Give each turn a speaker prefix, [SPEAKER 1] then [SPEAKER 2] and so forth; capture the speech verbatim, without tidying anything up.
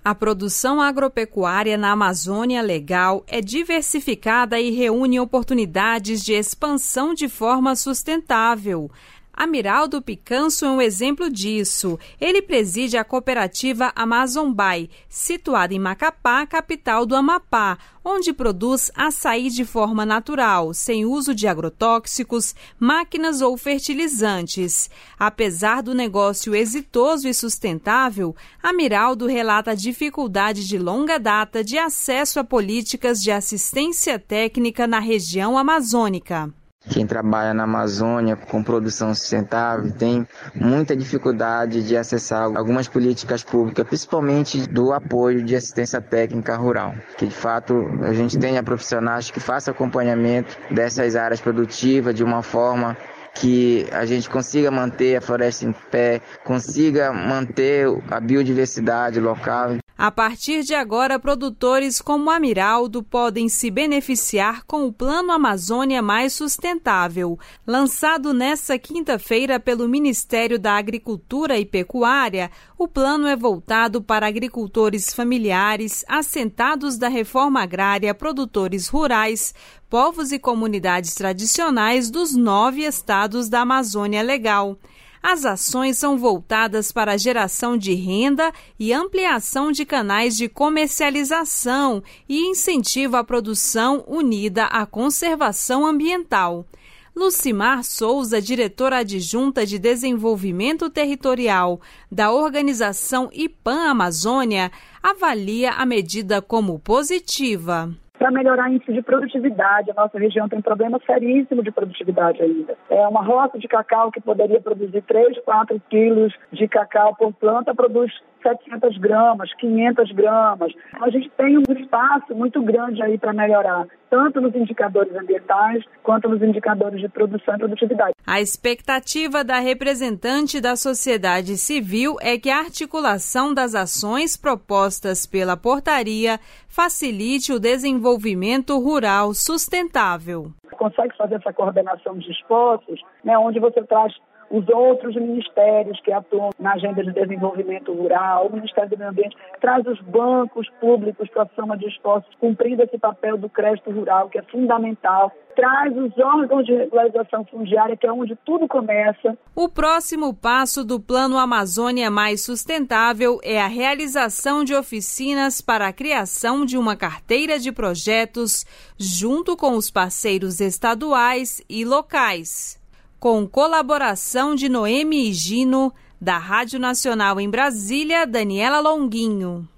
[SPEAKER 1] A produção agropecuária na Amazônia Legal é diversificada e reúne oportunidades de expansão de forma sustentável. Amiraldo Picanso é um exemplo disso. Ele preside a cooperativa Amazonbai, situada em Macapá, capital do Amapá, onde produz açaí de forma natural, sem uso de agrotóxicos, máquinas ou fertilizantes. Apesar do negócio exitoso e sustentável, Amiraldo relata a dificuldade de longa data de acesso a políticas de assistência técnica na região amazônica.
[SPEAKER 2] Quem trabalha na Amazônia com produção sustentável tem muita dificuldade de acessar algumas políticas públicas, principalmente do apoio de assistência técnica rural, que de fato a gente tenha profissionais que façam acompanhamento dessas áreas produtivas de uma forma que a gente consiga manter a floresta em pé, consiga manter a biodiversidade local.
[SPEAKER 1] A partir de agora, produtores como Amiraldo podem se beneficiar com o Plano Amazônia Mais Sustentável. Lançado nesta quinta-feira pelo Ministério da Agricultura e Pecuária, o plano é voltado para agricultores familiares, assentados da reforma agrária, produtores rurais, povos e comunidades tradicionais dos nove estados da Amazônia Legal. As ações são voltadas para a geração de renda e ampliação de canais de comercialização e incentivo à produção unida à conservação ambiental. Lucimar Souza, diretora adjunta de Desenvolvimento Territorial da organização IPAM Amazônia, avalia a medida como positiva.
[SPEAKER 3] Para melhorar o índice de produtividade, a nossa região tem um problema seríssimo de produtividade ainda. É uma roça de cacau que poderia produzir três, quatro quilos de cacau por planta, produz setecentas gramas, quinhentas gramas. A gente tem um espaço muito grande aí para melhorar, tanto nos indicadores ambientais quanto nos indicadores de produção e produtividade.
[SPEAKER 1] A expectativa da representante da sociedade civil é que a articulação das ações propostas pela portaria facilite o desenvolvimento rural sustentável.
[SPEAKER 3] Consegue fazer essa coordenação de esforços, né, onde você traz os outros ministérios que atuam na agenda de desenvolvimento rural, o Ministério do Meio Ambiente, traz os bancos públicos para a soma de esforços, cumprindo esse papel do crédito rural, que é fundamental, traz os órgãos de regularização fundiária, que é onde tudo começa.
[SPEAKER 1] O próximo passo do Plano Amazônia Mais Sustentável é a realização de oficinas para a criação de uma carteira de projetos junto com os parceiros estaduais e locais. Com colaboração de Noemi Higino, da Rádio Nacional em Brasília, Daniela Longuinho.